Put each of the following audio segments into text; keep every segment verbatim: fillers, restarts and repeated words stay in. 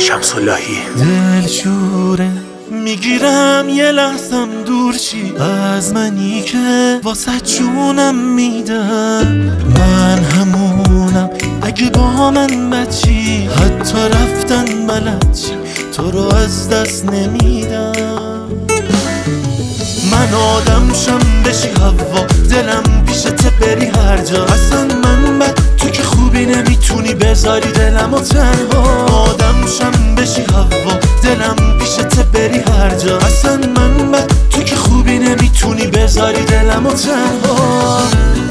شمس اللهی. دلشوره میگیرم یه لحظم دور چی از منی که واسه جونم میدم. من همونم اگه با من بچی، حتی رفتن بلد چی تو رو از دست نمیدم. من آدم شم بشی هوا، دلم پیشت بری هر جا. اصلا من بد تو که خوبی نمیتونی بذاری دلمو تنها. آدم شم بشی هوا، دلم پیشت بری هر جا. اصلا من بد تو که خوبی نمیتونی بذاری دلمو تنها.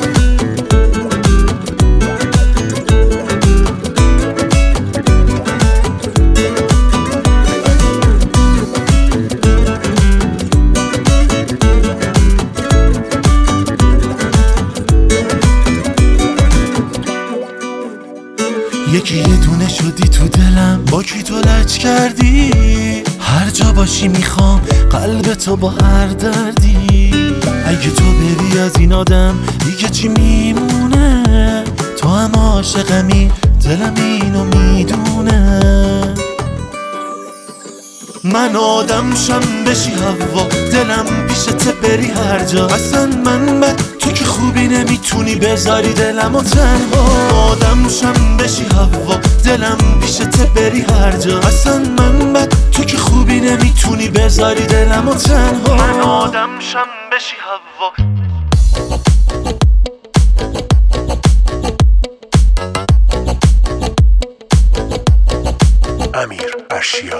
یکی یه دونه شدی تو دلم، با کی تو لج کردی. هر جا باشی میخوام قلب تو با هر دردی. اگه تو بری از این آدم دیگه چی میمونه؟ تو هم عاشقمی، دلم اینو میدونه. من آدم شم بشی هوا، دلم پیشت بری هر جا. اصلا من بد تو که خوبی نمیتونی بذاری دلمو تنها. آدم شم بشی هوا، دلم پیشت بری هر جا. اصلا من بد تو که خوبی نمیتونی بذاری دلمو تنها. من آدم شم بشی هوا. امیر اشیا.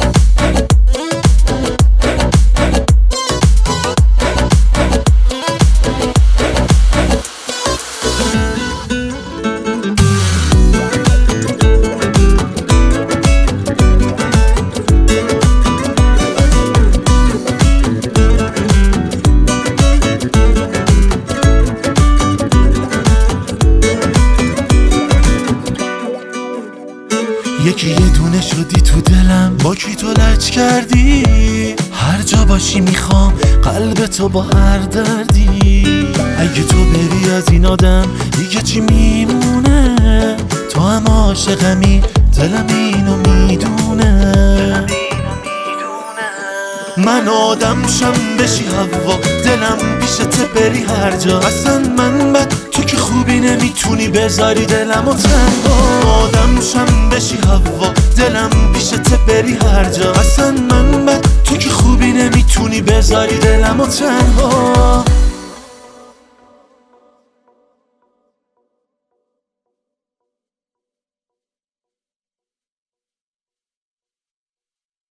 یکی یه دونه شدی تو دلم، با کی تو لج کردی. هر جا باشی میخوام قلب تو با هر دردی. اگه تو بری از این آدم دیگه چی میمونه؟ تو هم عاشقمی، دلم اینو میدونه. من آدم شم بشی هوا، دلم پیشت بری هر جا. اصلا من بد تو که خوبی نمیتونی بذاری دلمو تنها. آدم شم بشی هوا، دلم پیشت بری هر جا. اصلا من بد تو که خوبی نمیتونی بذاری دلمو تنها.